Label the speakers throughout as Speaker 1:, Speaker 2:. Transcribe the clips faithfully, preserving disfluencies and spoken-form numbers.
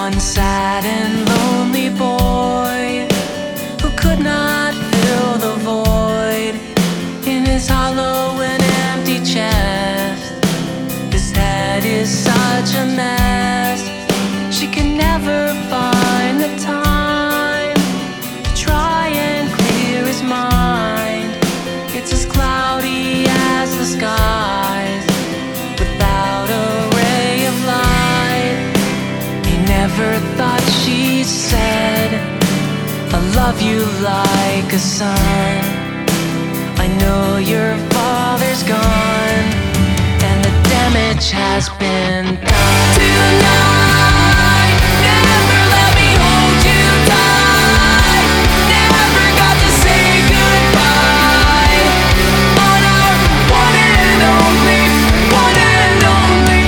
Speaker 1: one sad and lonely boy who could not fill the void in his hollow and empty chest. His head is such a mess, she can never find the time to try and clear his mind. It's as cloudy as the skies without a ray of light. He never thought she said, "I love you like a son." I know your father's gone, and the damage has been done. Tonight, never let me hold you tight. Never got to say goodbye on our one and only, one and only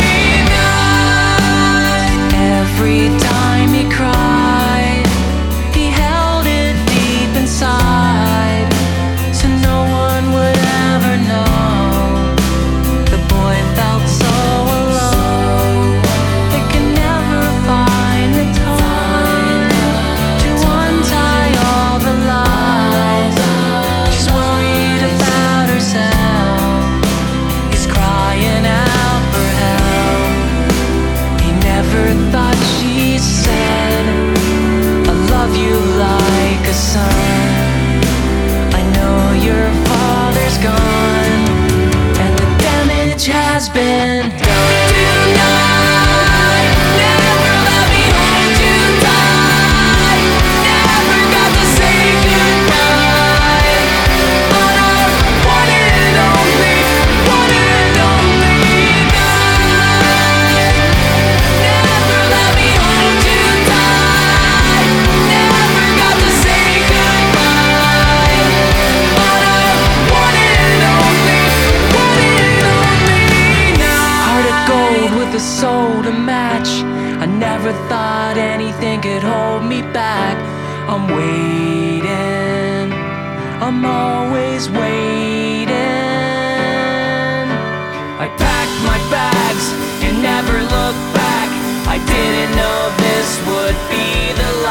Speaker 1: night. Every time he cried, he held it deep inside, so no one would ever know. The boy felt so alone. They can never find the time to untie all the lies. She's worried about herself. He's crying out for help. He never thought she said, "I love you like a son." I know your father's gone, and the damage has been done. Tonight, never let me hold you tight. Never got to say goodbye on our one and only, one and only night. Never let me hold you tight. Never got to say goodbye on our one and only, one and only night. Heart of gold with a soul to match. I never thought anything could hold me back. I'm waiting, I'm always waiting. I packed my bags and never looked back. I didn't know this would be the